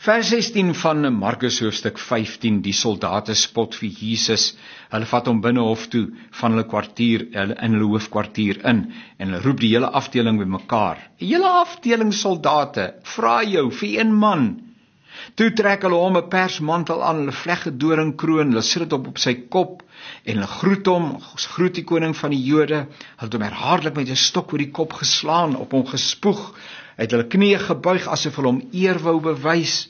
Vers 16 van Markus hoofstuk 15, die soldate spot vir Jesus. Hulle vat hom binnehof toe van hulle kwartier, in hulle hoofkwartier in, en hulle roep die hele afdeling bymekaar. Die hele afdeling soldate, vra jou vir een man. Toe trek hulle hom 'n persmantel aan, hulle vleg 'n doringkroon, hulle sit dit op sy kop, en hulle groet hom, groet die koning van die Jode. Hulle het hom herhaardelik met 'n stok oor die kop geslaan, op hom gespoeg, het hulle knieë gebuig, asof hulle hom eer wou bewys.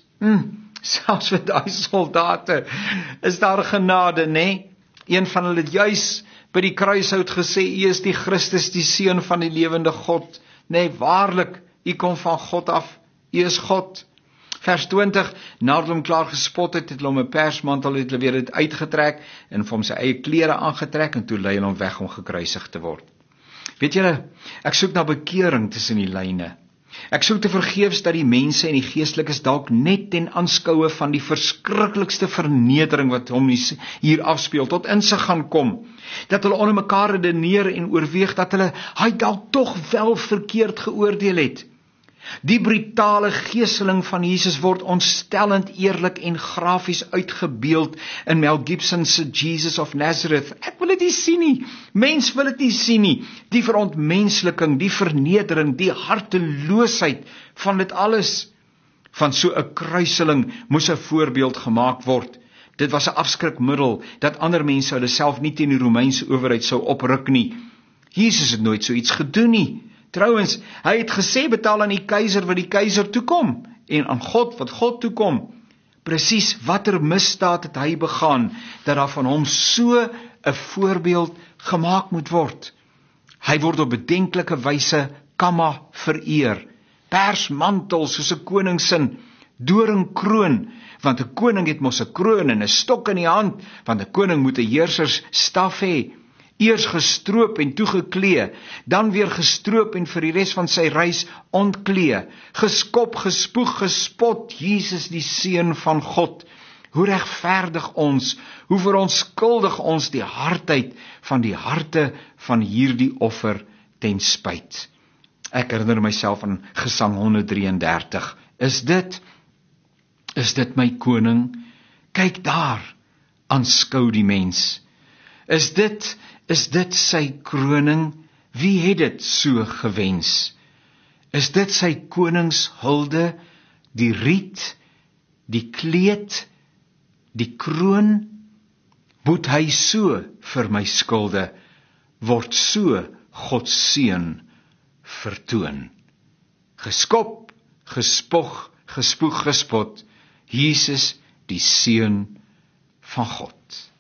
Selfs vir daai soldate is daar genade, né? Een van hulle het juis by die kruishout gesê, U is die Christus, die Seun van die lewende God. Nee, waarlik, U kom van God af, U is God. Vers 20, nadat hom klaar gespot het, het hulle hom 'n persmantel, het hulle weer dit uitgetrek, en vir hom sy eie klere aangetrek, en toe lei hulle hom weg om gekruisig te word. Weet julle, ek soek na bekering tussen die lyne. Ek soek te vergeefs dat die mense en die geestelikes dalk net ten aanskoue van die verskriklikste vernedering wat hom hier afspeel, tot insig gaan kom, dat hulle onder mekaar redeneer en oorweeg dat hy dalk tog wel verkeerd geoordeel het. Die brutale geeseling van Jesus word ontstellend eerlik en grafies uitgebeeld in Mel Gibson se Jesus of Nazareth. Ek wil dit nie sien nie. Mens wil dit nie sien nie. Die verontmensliking, die vernedering, die harteloosheid van dit alles. Van so 'n kruiseling moes 'n voorbeeld gemaak word. Dit was 'n afskrikmiddel dat ander mense hulle self nie teen die Romeinse owerheid sou opruk nie. Jesus het nooit so iets gedoen nie. Trouwens, hy het gesê, betaal aan die keiser wat die keiser toekom, en aan God wat God toekom. Presies watter misdaad het hy begaan, dat daar van hom so 'n voorbeeld gemaak moet word. Hy word op bedenklike wyse kamma vereer, persmantel soos 'n koningsin, doringkroon, want 'n koning het mos 'n kroon en 'n stok in die hand, want 'n koning moet 'n heersersstaf hê. Eers gestroop en toegeklee, dan weer gestroop en vir die res van sy reis ontklee, geskop, gespoeg, gespot, Jesus die Seun van God. Hoe regverdig ons, hoe verontskuldig ons die hardheid van die harte van hierdie offer ten spyt. Ek herinner myself aan Gesang 133. Is dit my koning? Kyk daar, aanskou die mens. Is dit sy kroning? Wie het dit so gewens? Is dit sy koningshulde, die riet, die kleed, die kroon? Moet hy so vir my skulde, word so God seun vertoon. Geskop, gespog, gespoeg, gespot, Jesus die Seun van God.